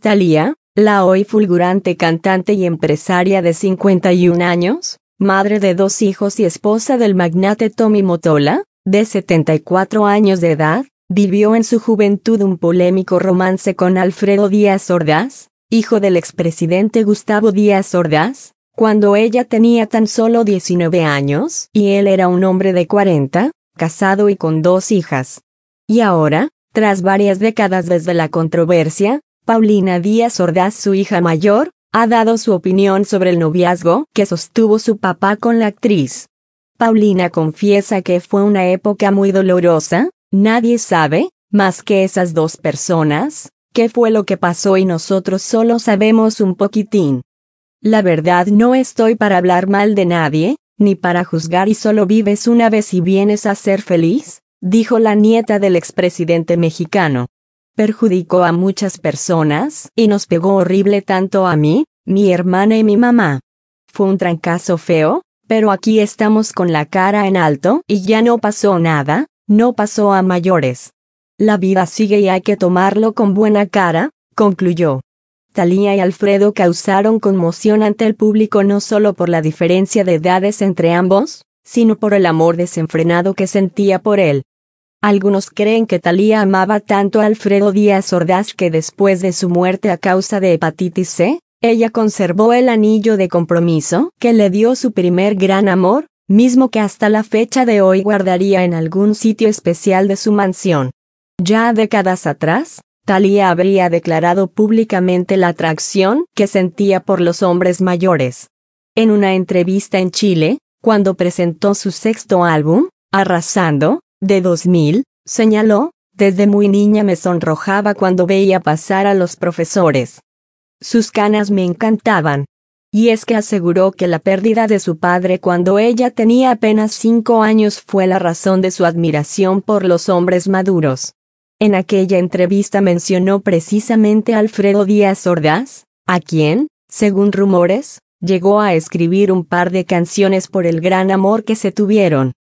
Thalía, la hoy fulgurante cantante y empresaria de 51 años, madre de 2 hijos y esposa del magnate Tommy Mottola, de 74 años de edad, vivió en su juventud un polémico romance con Alfredo Díaz Ordaz, hijo del expresidente Gustavo Díaz Ordaz, cuando ella tenía tan solo 19 años y él era un hombre de 40, casado y con 2 hijas. Y ahora, tras varias décadas desde la controversia, Paulina Díaz Ordaz, su hija mayor, ha dado su opinión sobre el noviazgo que sostuvo su papá con la actriz. Paulina confiesa que fue una época muy dolorosa, nadie sabe, más que esas 2 personas, qué fue lo que pasó y nosotros solo sabemos un poquitín. La verdad, no estoy para hablar mal de nadie, ni para juzgar, y solo vives una vez y vienes a ser feliz, dijo la nieta del expresidente mexicano. Perjudicó a muchas personas y nos pegó horrible tanto a mí, mi hermana y mi mamá. Fue un trancazo feo, pero aquí estamos con la cara en alto y ya no pasó nada, no pasó a mayores. La vida sigue y hay que tomarlo con buena cara, concluyó. Thalía y Alfredo causaron conmoción ante el público no solo por la diferencia de edades entre ambos, sino por el amor desenfrenado que sentía por él. Algunos creen que Thalía amaba tanto a Alfredo Díaz Ordaz que después de su muerte a causa de hepatitis C, ella conservó el anillo de compromiso que le dio su primer gran amor, mismo que hasta la fecha de hoy guardaría en algún sitio especial de su mansión. Ya décadas atrás, Thalía habría declarado públicamente la atracción que sentía por los hombres mayores. En una entrevista en Chile, cuando presentó su 6º álbum, Arrasando, de 2000, señaló: desde muy niña me sonrojaba cuando veía pasar a los profesores. Sus canas me encantaban. Y es que aseguró que la pérdida de su padre cuando ella tenía apenas 5 años fue la razón de su admiración por los hombres maduros. En aquella entrevista mencionó precisamente a Alfredo Díaz Ordaz, a quien, según rumores, llegó a escribir un par de canciones por el gran amor que se tuvieron.